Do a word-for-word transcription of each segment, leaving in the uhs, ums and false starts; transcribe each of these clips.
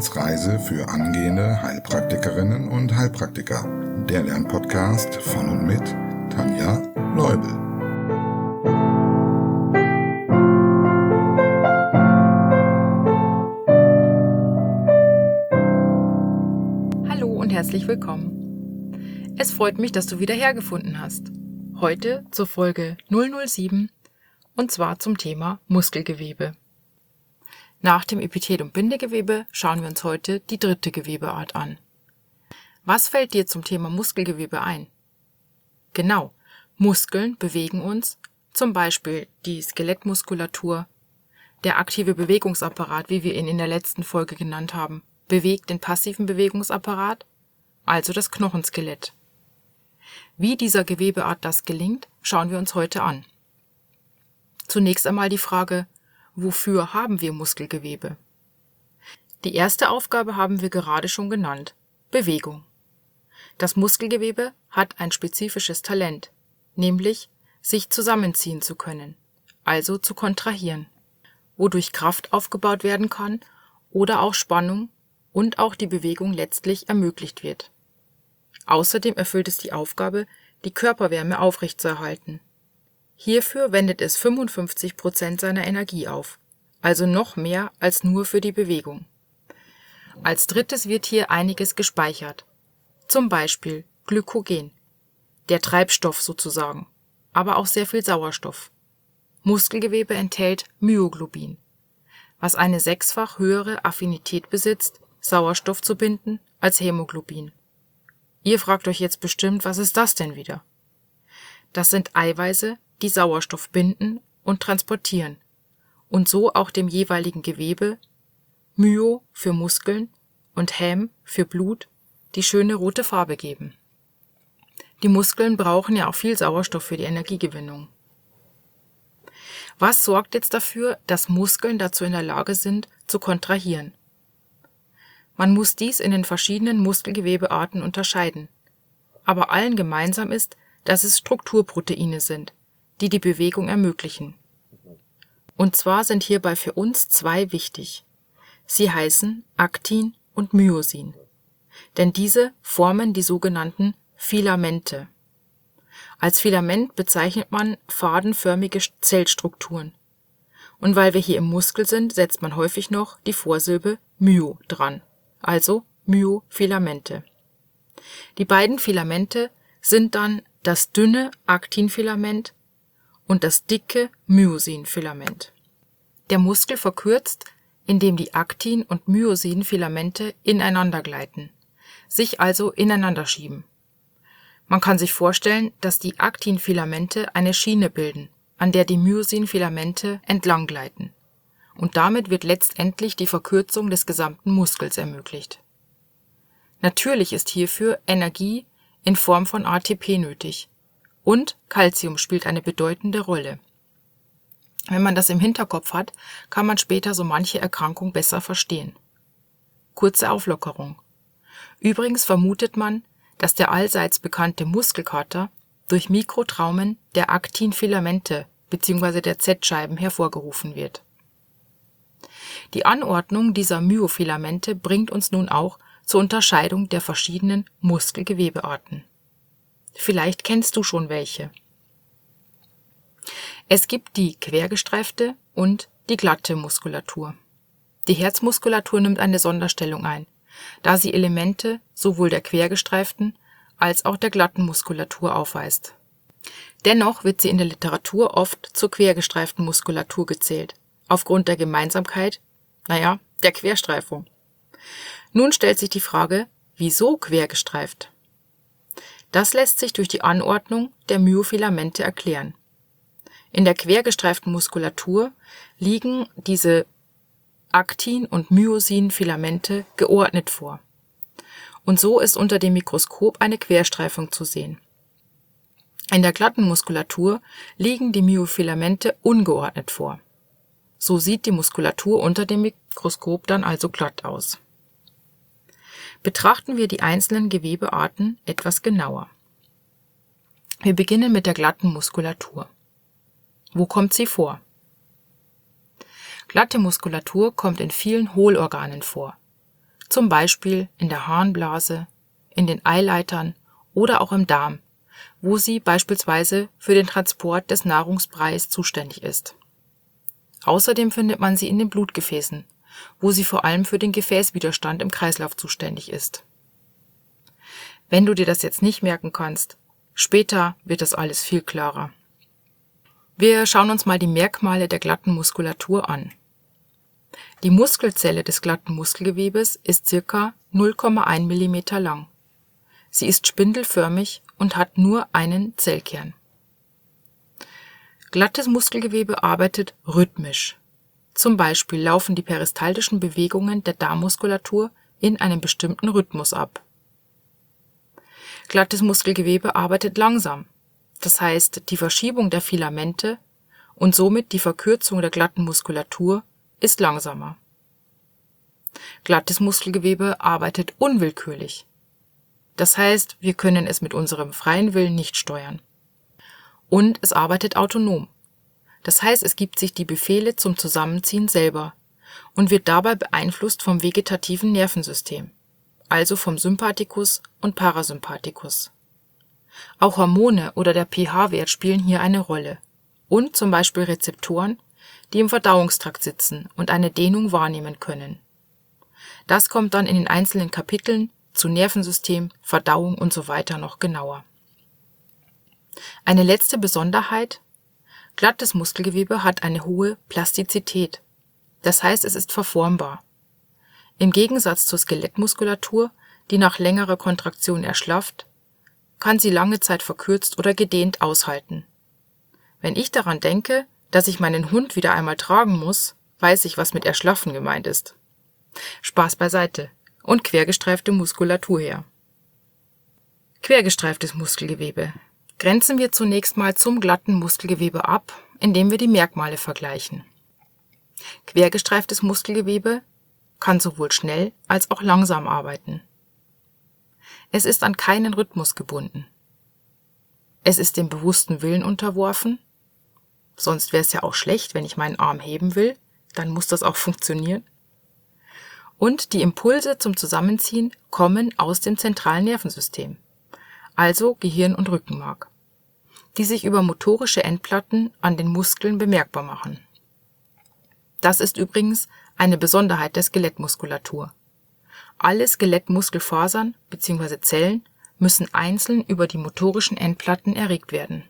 Wissensreise für angehende Heilpraktikerinnen und Heilpraktiker. Der Lernpodcast von und mit Tanja Leubel. Hallo und herzlich willkommen. Es freut mich, dass du wieder hergefunden hast. Heute zur Folge null null sieben und zwar zum Thema Muskelgewebe. Nach dem Epithel- und Bindegewebe schauen wir uns heute die dritte Gewebeart an. Was fällt dir zum Thema Muskelgewebe ein? Genau, Muskeln bewegen uns, zum Beispiel die Skelettmuskulatur. Der aktive Bewegungsapparat, wie wir ihn in der letzten Folge genannt haben, bewegt den passiven Bewegungsapparat, also das Knochenskelett. Wie dieser Gewebeart das gelingt, schauen wir uns heute an. Zunächst einmal die Frage: Wofür haben wir Muskelgewebe? Die erste Aufgabe haben wir gerade schon genannt: Bewegung. Das Muskelgewebe hat ein spezifisches Talent, nämlich sich zusammenziehen zu können, also zu kontrahieren, wodurch Kraft aufgebaut werden kann oder auch Spannung und auch die Bewegung letztlich ermöglicht wird. Außerdem erfüllt es die Aufgabe, die Körperwärme aufrechtzuerhalten. Hierfür wendet es fünfundfünfzig Prozent seiner Energie auf, also noch mehr als nur für die Bewegung. Als drittes wird hier einiges gespeichert, zum Beispiel Glykogen, der Treibstoff sozusagen, aber auch sehr viel Sauerstoff. Muskelgewebe enthält Myoglobin, was eine sechsfach höhere Affinität besitzt, Sauerstoff zu binden als Hämoglobin. Ihr fragt euch jetzt bestimmt, was ist das denn wieder? Das sind Eiweiße, die Sauerstoff binden und transportieren und so auch dem jeweiligen Gewebe, Myo für Muskeln und Häm für Blut, die schöne rote Farbe geben. Die Muskeln brauchen ja auch viel Sauerstoff für die Energiegewinnung. Was sorgt jetzt dafür, dass Muskeln dazu in der Lage sind, zu kontrahieren? Man muss dies in den verschiedenen Muskelgewebearten unterscheiden. Aber allen gemeinsam ist, dass es Strukturproteine sind, die die Bewegung ermöglichen. Und zwar sind hierbei für uns zwei wichtig. Sie heißen Aktin und Myosin. Denn diese formen die sogenannten Filamente. Als Filament bezeichnet man fadenförmige Zellstrukturen. Und weil wir hier im Muskel sind, setzt man häufig noch die Vorsilbe Myo dran, also Myofilamente. Die beiden Filamente sind dann das dünne Aktinfilament und das dicke Myosinfilament. Der Muskel verkürzt, indem die Aktin- und Myosinfilamente ineinander gleiten, sich also ineinander schieben. Man kann sich vorstellen, dass die Aktinfilamente eine Schiene bilden, an der die Myosinfilamente entlang gleiten. Und damit wird letztendlich die Verkürzung des gesamten Muskels ermöglicht. Natürlich ist hierfür Energie in Form von A T P nötig. Und Calcium spielt eine bedeutende Rolle. Wenn man das im Hinterkopf hat, kann man später so manche Erkrankung besser verstehen. Kurze Auflockerung. Übrigens vermutet man, dass der allseits bekannte Muskelkater durch Mikrotraumen der Aktinfilamente bzw. der Z-Scheiben hervorgerufen wird. Die Anordnung dieser Myofilamente bringt uns nun auch zur Unterscheidung der verschiedenen Muskelgewebearten. Vielleicht kennst du schon welche. Es gibt die quergestreifte und die glatte Muskulatur. Die Herzmuskulatur nimmt eine Sonderstellung ein, da sie Elemente sowohl der quergestreiften als auch der glatten Muskulatur aufweist. Dennoch wird sie in der Literatur oft zur quergestreiften Muskulatur gezählt, aufgrund der Gemeinsamkeit, naja, der Querstreifung. Nun stellt sich die Frage, wieso quergestreift? Das lässt sich durch die Anordnung der Myofilamente erklären. In der quergestreiften Muskulatur liegen diese Aktin- und Myosinfilamente geordnet vor. Und so ist unter dem Mikroskop eine Querstreifung zu sehen. In der glatten Muskulatur liegen die Myofilamente ungeordnet vor. So sieht die Muskulatur unter dem Mikroskop dann also glatt aus. Betrachten wir die einzelnen Gewebearten etwas genauer. Wir beginnen mit der glatten Muskulatur. Wo kommt sie vor? Glatte Muskulatur kommt in vielen Hohlorganen vor. zum Beispiel in der Harnblase, in den Eileitern oder auch im Darm, wo sie beispielsweise für den Transport des Nahrungsbreis zuständig ist. Außerdem findet man sie in den Blutgefäßen, wo sie vor allem für den Gefäßwiderstand im Kreislauf zuständig ist. Wenn du dir das jetzt nicht merken kannst, später wird das alles viel klarer. Wir schauen uns mal die Merkmale der glatten Muskulatur an. Die Muskelzelle des glatten Muskelgewebes ist ca. null Komma eins Millimeter lang. Sie ist spindelförmig und hat nur einen Zellkern. Glattes Muskelgewebe arbeitet rhythmisch. Zum Beispiel laufen die peristaltischen Bewegungen der Darmmuskulatur in einem bestimmten Rhythmus ab. Glattes Muskelgewebe arbeitet langsam, das heißt, die Verschiebung der Filamente und somit die Verkürzung der glatten Muskulatur ist langsamer. Glattes Muskelgewebe arbeitet unwillkürlich. Das heißt, wir können es mit unserem freien Willen nicht steuern. Und es arbeitet autonom. Das heißt, es gibt sich die Befehle zum Zusammenziehen selber und wird dabei beeinflusst vom vegetativen Nervensystem, also vom Sympathikus und Parasympathikus. Auch Hormone oder der pH-Wert spielen hier eine Rolle und zum Beispiel Rezeptoren, die im Verdauungstrakt sitzen und eine Dehnung wahrnehmen können. Das kommt dann in den einzelnen Kapiteln zu Nervensystem, Verdauung und so weiter noch genauer. Eine letzte Besonderheit: Glattes Muskelgewebe hat eine hohe Plastizität, das heißt, es ist verformbar. Im Gegensatz zur Skelettmuskulatur, die nach längerer Kontraktion erschlafft, kann sie lange Zeit verkürzt oder gedehnt aushalten. Wenn ich daran denke, dass ich meinen Hund wieder einmal tragen muss, weiß ich, was mit erschlaffen gemeint ist. Spaß beiseite und quergestreifte Muskulatur her. Quergestreiftes Muskelgewebe. Grenzen wir zunächst mal zum glatten Muskelgewebe ab, indem wir die Merkmale vergleichen. Quergestreiftes Muskelgewebe kann sowohl schnell als auch langsam arbeiten. Es ist an keinen Rhythmus gebunden. Es ist dem bewussten Willen unterworfen. Sonst wäre es ja auch schlecht, wenn ich meinen Arm heben will, dann muss das auch funktionieren. Und die Impulse zum Zusammenziehen kommen aus dem zentralen Nervensystem, also Gehirn und Rückenmark, die sich über motorische Endplatten an den Muskeln bemerkbar machen. Das ist übrigens eine Besonderheit der Skelettmuskulatur. Alle Skelettmuskelfasern bzw. Zellen müssen einzeln über die motorischen Endplatten erregt werden.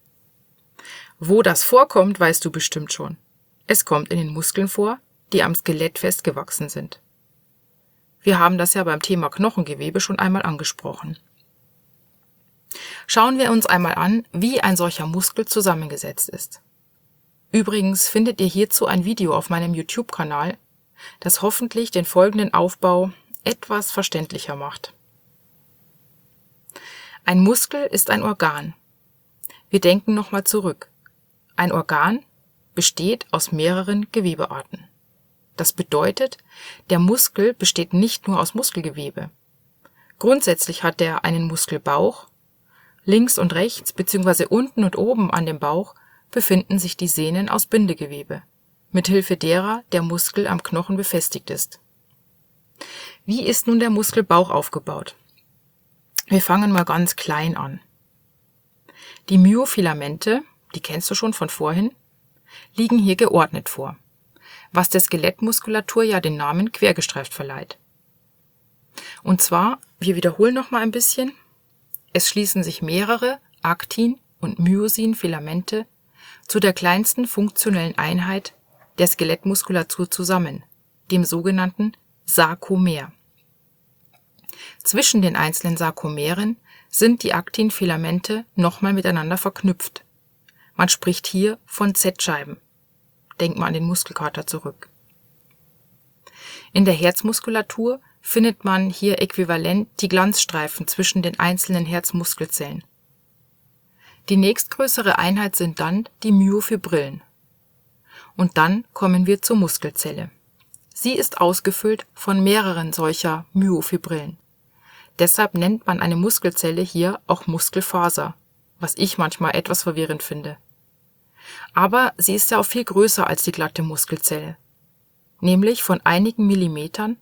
Wo das vorkommt, weißt du bestimmt schon. Es kommt in den Muskeln vor, die am Skelett festgewachsen sind. Wir haben das ja beim Thema Knochengewebe schon einmal angesprochen. Schauen wir uns einmal an, wie ein solcher Muskel zusammengesetzt ist. Übrigens findet ihr hierzu ein Video auf meinem YouTube-Kanal, das hoffentlich den folgenden Aufbau etwas verständlicher macht. Ein Muskel ist ein Organ. Wir denken nochmal zurück. Ein Organ besteht aus mehreren Gewebearten. Das bedeutet, der Muskel besteht nicht nur aus Muskelgewebe. Grundsätzlich hat er einen Muskelbauch. Links und rechts bzw. unten und oben an dem Bauch befinden sich die Sehnen aus Bindegewebe, mithilfe derer der Muskel am Knochen befestigt ist. Wie ist nun der Muskelbauch aufgebaut? Wir fangen mal ganz klein an. Die Myofilamente, die kennst du schon von vorhin, liegen hier geordnet vor, was der Skelettmuskulatur ja den Namen quergestreift verleiht. Und zwar, wir wiederholen noch mal ein bisschen, es schließen sich mehrere Aktin- und Myosin-Filamente zu der kleinsten funktionellen Einheit der Skelettmuskulatur zusammen, dem sogenannten Sarkomer. Zwischen den einzelnen Sarkomeren sind die Aktinfilamente nochmal miteinander verknüpft. Man spricht hier von Z-Scheiben. Denk mal an den Muskelkater zurück. In der Herzmuskulatur findet man hier äquivalent die Glanzstreifen zwischen den einzelnen Herzmuskelzellen. Die nächstgrößere Einheit sind dann die Myofibrillen. Und dann kommen wir zur Muskelzelle. Sie ist ausgefüllt von mehreren solcher Myofibrillen. Deshalb nennt man eine Muskelzelle hier auch Muskelfaser, was ich manchmal etwas verwirrend finde. Aber sie ist ja auch viel größer als die glatte Muskelzelle, nämlich von einigen Millimetern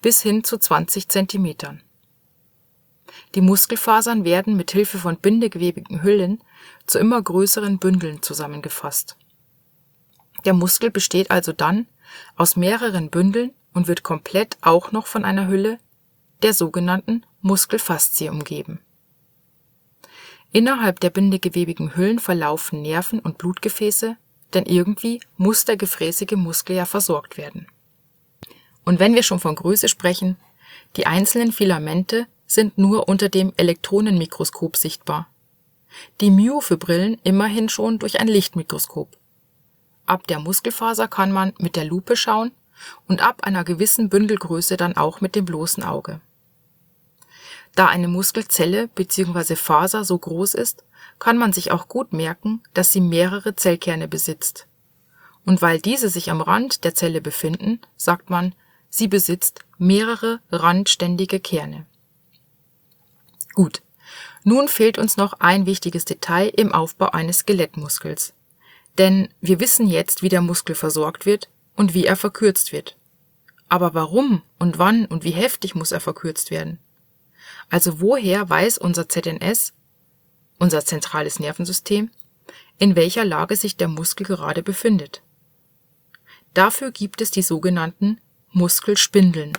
bis hin zu zwanzig Zentimetern. Die Muskelfasern werden mit Hilfe von bindegewebigen Hüllen zu immer größeren Bündeln zusammengefasst. Der Muskel besteht also dann aus mehreren Bündeln und wird komplett auch noch von einer Hülle, der sogenannten Muskelfaszie, umgeben. Innerhalb der bindegewebigen Hüllen verlaufen Nerven und Blutgefäße, denn irgendwie muss der gefräßige Muskel ja versorgt werden. Und wenn wir schon von Größe sprechen, die einzelnen Filamente sind nur unter dem Elektronenmikroskop sichtbar. Die Myofibrillen immerhin schon durch ein Lichtmikroskop. Ab der Muskelfaser kann man mit der Lupe schauen und ab einer gewissen Bündelgröße dann auch mit dem bloßen Auge. Da eine Muskelzelle bzw. Faser so groß ist, kann man sich auch gut merken, dass sie mehrere Zellkerne besitzt. Und weil diese sich am Rand der Zelle befinden, sagt man, sie besitzt mehrere randständige Kerne. Gut, nun fehlt uns noch ein wichtiges Detail im Aufbau eines Skelettmuskels. Denn wir wissen jetzt, wie der Muskel versorgt wird und wie er verkürzt wird. Aber warum und wann und wie heftig muss er verkürzt werden? Also woher weiß unser Z N S, unser zentrales Nervensystem, in welcher Lage sich der Muskel gerade befindet? Dafür gibt es die sogenannten Muskelspindeln.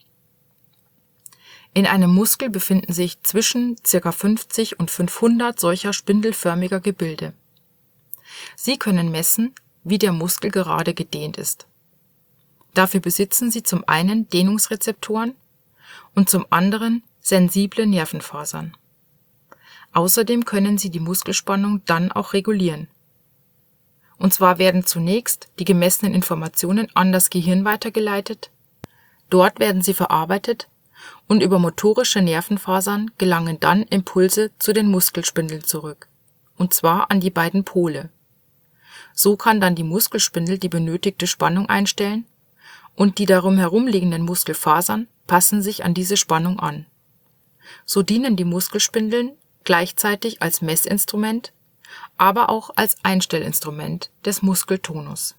In einem Muskel befinden sich zwischen ca. fünfzig und fünfhundert solcher spindelförmiger Gebilde. Sie können messen, wie der Muskel gerade gedehnt ist. Dafür besitzen sie zum einen Dehnungsrezeptoren und zum anderen sensible Nervenfasern. Außerdem können sie die Muskelspannung dann auch regulieren. Und zwar werden zunächst die gemessenen Informationen an das Gehirn weitergeleitet, dort werden sie verarbeitet und über motorische Nervenfasern gelangen dann Impulse zu den Muskelspindeln zurück, und zwar an die beiden Pole. So kann dann die Muskelspindel die benötigte Spannung einstellen und die darum herumliegenden Muskelfasern passen sich an diese Spannung an. So dienen die Muskelspindeln gleichzeitig als Messinstrument, aber auch als Einstellinstrument des Muskeltonus.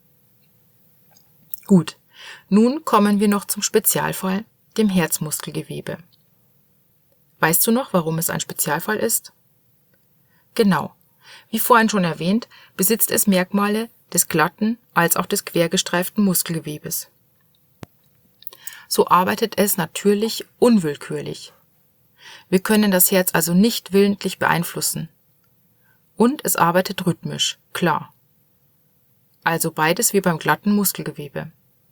Gut, nun kommen wir noch zum Spezialfall, dem Herzmuskelgewebe. Weißt du noch, warum es ein Spezialfall ist? Genau, wie vorhin schon erwähnt, besitzt es Merkmale des glatten als auch des quergestreiften Muskelgewebes. So arbeitet es natürlich unwillkürlich. Wir können das Herz also nicht willentlich beeinflussen. Und es arbeitet rhythmisch, klar. Also beides wie beim glatten Muskelgewebe.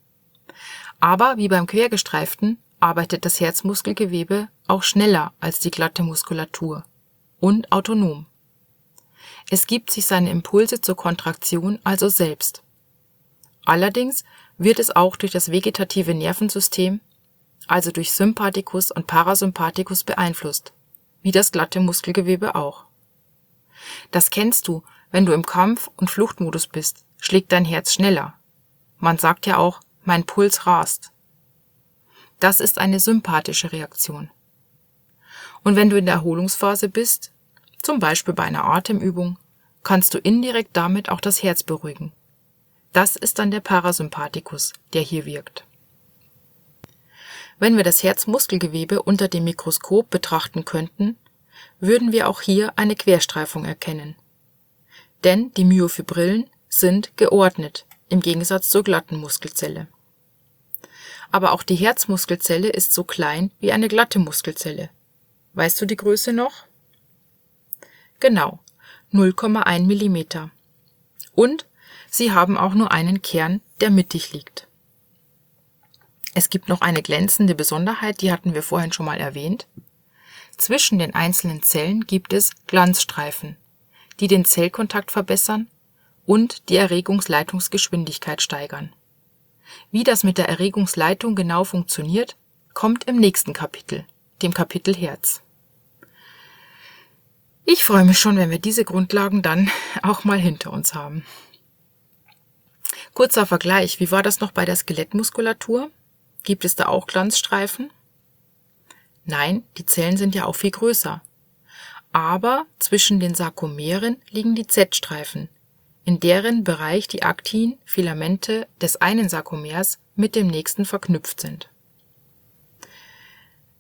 Aber wie beim quergestreiften arbeitet das Herzmuskelgewebe auch schneller als die glatte Muskulatur und autonom. Es gibt sich seine Impulse zur Kontraktion also selbst. Allerdings wird es auch durch das vegetative Nervensystem, also durch Sympathikus und Parasympathikus beeinflusst, wie das glatte Muskelgewebe auch. Das kennst du, wenn du im Kampf- und Fluchtmodus bist, schlägt dein Herz schneller. Man sagt ja auch, mein Puls rast. Das ist eine sympathische Reaktion. Und wenn du in der Erholungsphase bist, zum Beispiel bei einer Atemübung, kannst du indirekt damit auch das Herz beruhigen. Das ist dann der Parasympathikus, der hier wirkt. Wenn wir das Herzmuskelgewebe unter dem Mikroskop betrachten könnten, würden wir auch hier eine Querstreifung erkennen. Denn die Myofibrillen sind geordnet, im Gegensatz zur glatten Muskelzelle. Aber auch die Herzmuskelzelle ist so klein wie eine glatte Muskelzelle. Weißt du die Größe noch? Genau, null Komma eins Millimeter. Und sie haben auch nur einen Kern, der mittig liegt. Es gibt noch eine glänzende Besonderheit, die hatten wir vorhin schon mal erwähnt. Zwischen den einzelnen Zellen gibt es Glanzstreifen, die den Zellkontakt verbessern und die Erregungsleitungsgeschwindigkeit steigern. Wie das mit der Erregungsleitung genau funktioniert, kommt im nächsten Kapitel, dem Kapitel Herz. Ich freue mich schon, wenn wir diese Grundlagen dann auch mal hinter uns haben. Kurzer Vergleich, wie war das noch bei der Skelettmuskulatur? Gibt es da auch Glanzstreifen? Nein, die Zellen sind ja auch viel größer. Aber zwischen den Sarkomeren liegen die Z-Streifen, in deren Bereich die Aktin-Filamente des einen Sarkomers mit dem nächsten verknüpft sind.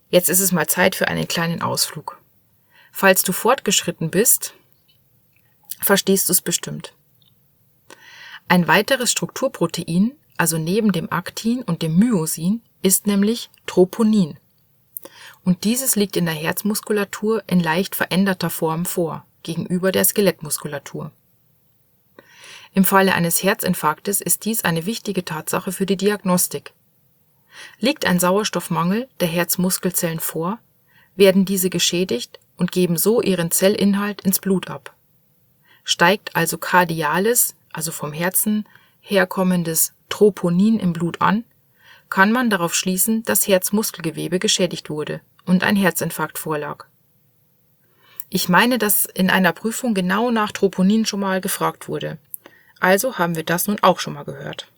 Jetzt ist es mal Zeit für einen kleinen Ausflug. Falls du fortgeschritten bist, verstehst du es bestimmt. Ein weiteres Strukturprotein, also neben dem Aktin und dem Myosin, ist nämlich Troponin. Und dieses liegt in der Herzmuskulatur in leicht veränderter Form vor, gegenüber der Skelettmuskulatur. Im Falle eines Herzinfarktes ist dies eine wichtige Tatsache für die Diagnostik. Liegt ein Sauerstoffmangel der Herzmuskelzellen vor, werden diese geschädigt und geben so ihren Zellinhalt ins Blut ab. Steigt also kardiales, also vom Herzen herkommendes Troponin im Blut an, kann man darauf schließen, dass Herzmuskelgewebe geschädigt wurde und ein Herzinfarkt vorlag. Ich meine, dass in einer Prüfung genau nach Troponin schon mal gefragt wurde. Also haben wir das nun auch schon mal gehört.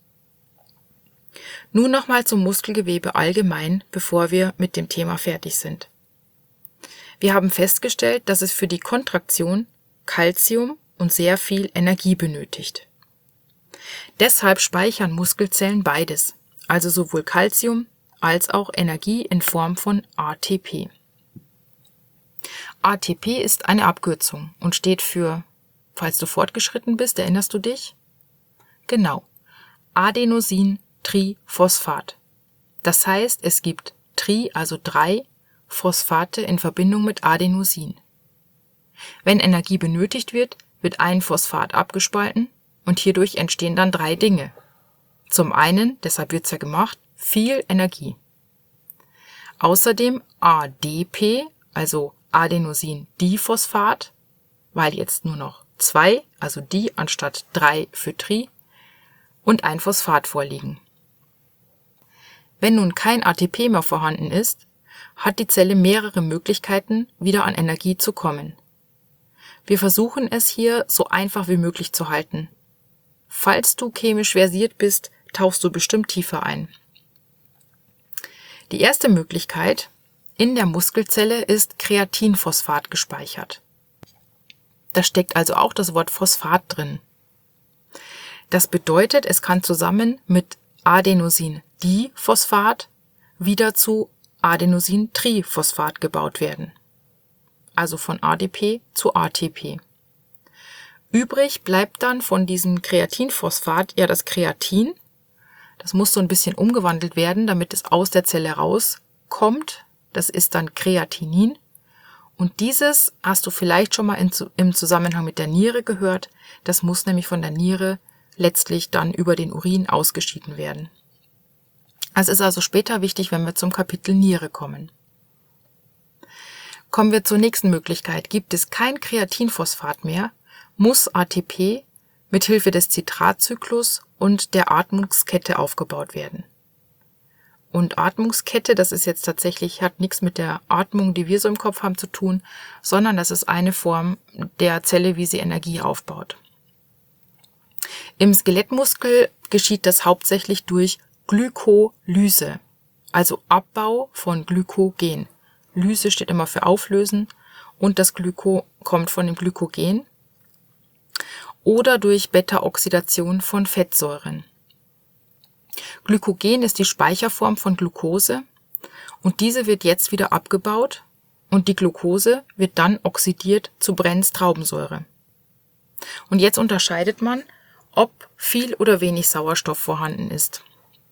Nun nochmal zum Muskelgewebe allgemein, bevor wir mit dem Thema fertig sind. Wir haben festgestellt, dass es für die Kontraktion Calcium und sehr viel Energie benötigt. Deshalb speichern Muskelzellen beides, also sowohl Calcium als auch Energie in Form von A T P. A T P ist eine Abkürzung und steht für, falls du fortgeschritten bist, erinnerst du dich? Genau, Adenosintriphosphat. Das heißt, es gibt Tri, also drei Phosphate in Verbindung mit Adenosin. Wenn Energie benötigt wird, wird ein Phosphat abgespalten und hierdurch entstehen dann drei Dinge. Zum einen, deshalb wird es ja gemacht, viel Energie. Außerdem A D P, also Adenosindiphosphat, weil jetzt nur noch zwei, also die anstatt drei für Tri, und ein Phosphat vorliegen. Wenn nun kein A T P mehr vorhanden ist, hat die Zelle mehrere Möglichkeiten, wieder an Energie zu kommen. Wir versuchen es hier so einfach wie möglich zu halten. Falls du chemisch versiert bist, tauchst du bestimmt tiefer ein. Die erste Möglichkeit: in der Muskelzelle ist Kreatinphosphat gespeichert. Da steckt also auch das Wort Phosphat drin. Das bedeutet, es kann zusammen mit Adenosindiphosphat wieder zu Adenosintriphosphat gebaut werden. Also von A D P zu A T P. Übrig bleibt dann von diesem Kreatinphosphat ja das Kreatin. Das muss so ein bisschen umgewandelt werden, damit es aus der Zelle rauskommt. Das ist dann Kreatinin. Und dieses hast du vielleicht schon mal in, im Zusammenhang mit der Niere gehört. Das muss nämlich von der Niere letztlich dann über den Urin ausgeschieden werden. Es ist also später wichtig, wenn wir zum Kapitel Niere kommen. Kommen wir zur nächsten Möglichkeit. Gibt es kein Kreatinphosphat mehr, muss A T P mit Hilfe des Citratzyklus und der Atmungskette aufgebaut werden. Und Atmungskette, das ist jetzt tatsächlich, hat nichts mit der Atmung, die wir so im Kopf haben, zu tun, sondern das ist eine Form der Zelle, wie sie Energie aufbaut. Im Skelettmuskel geschieht das hauptsächlich durch Glykolyse, also Abbau von Glykogen. Lyse steht immer für Auflösen und das Glyko kommt von dem Glykogen. Oder durch Beta-Oxidation von Fettsäuren. Glykogen ist die Speicherform von Glucose und diese wird jetzt wieder abgebaut und die Glucose wird dann oxidiert zu Brennstraubensäure. Und jetzt unterscheidet man, ob viel oder wenig Sauerstoff vorhanden ist.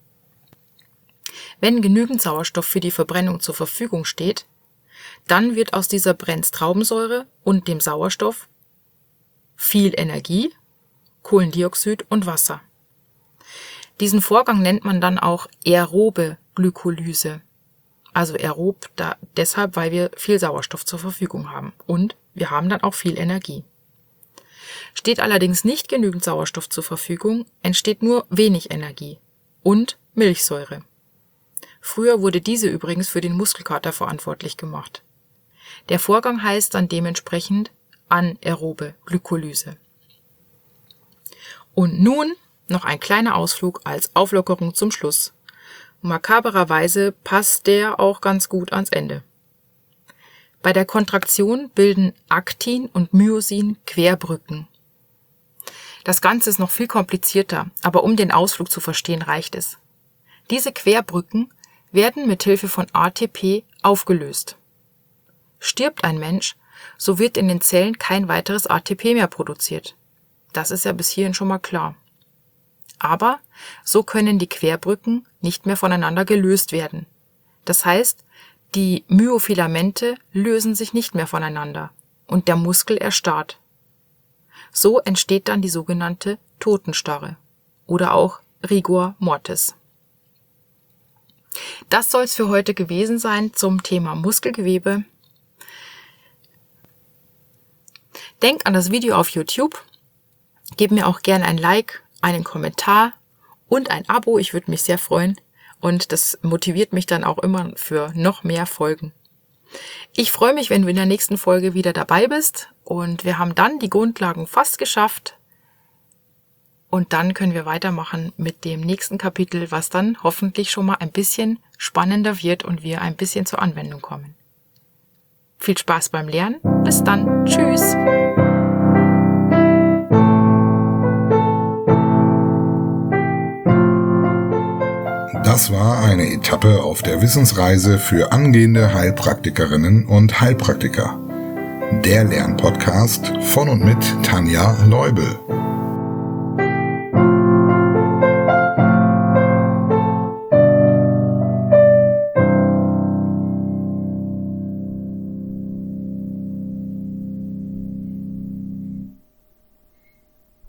Wenn genügend Sauerstoff für die Verbrennung zur Verfügung steht, dann wird aus dieser Brennstraubensäure und dem Sauerstoff viel Energie, Kohlendioxid und Wasser. Diesen Vorgang nennt man dann auch aerobe Glykolyse. Also aerob da, deshalb, weil wir viel Sauerstoff zur Verfügung haben und wir haben dann auch viel Energie. Steht allerdings nicht genügend Sauerstoff zur Verfügung, entsteht nur wenig Energie und Milchsäure. Früher wurde diese übrigens für den Muskelkater verantwortlich gemacht. Der Vorgang heißt dann dementsprechend anaerobe Glykolyse. Und nun noch ein kleiner Ausflug als Auflockerung zum Schluss. Makabererweise passt der auch ganz gut ans Ende. Bei der Kontraktion bilden Aktin und Myosin Querbrücken. Das Ganze ist noch viel komplizierter, aber um den Ausflug zu verstehen, reicht es. Diese Querbrücken werden mit Hilfe von A T P aufgelöst. Stirbt ein Mensch, so wird in den Zellen kein weiteres A T P mehr produziert. Das ist ja bis hierhin schon mal klar. Aber so können die Querbrücken nicht mehr voneinander gelöst werden. Das heißt, die Myofilamente lösen sich nicht mehr voneinander und der Muskel erstarrt. So entsteht dann die sogenannte Totenstarre oder auch Rigor Mortis. Das soll es für heute gewesen sein zum Thema Muskelgewebe. Denk an das Video auf YouTube, gib mir auch gerne ein Like, einen Kommentar und ein Abo, ich würde mich sehr freuen und das motiviert mich dann auch immer für noch mehr Folgen. Ich freue mich, wenn du in der nächsten Folge wieder dabei bist und wir haben dann die Grundlagen fast geschafft und dann können wir weitermachen mit dem nächsten Kapitel, was dann hoffentlich schon mal ein bisschen spannender wird und wir ein bisschen zur Anwendung kommen. Viel Spaß beim Lernen, bis dann, tschüss! Das war eine Etappe auf der Wissensreise für angehende Heilpraktikerinnen und Heilpraktiker. Der Lernpodcast von und mit Tanja Leubel.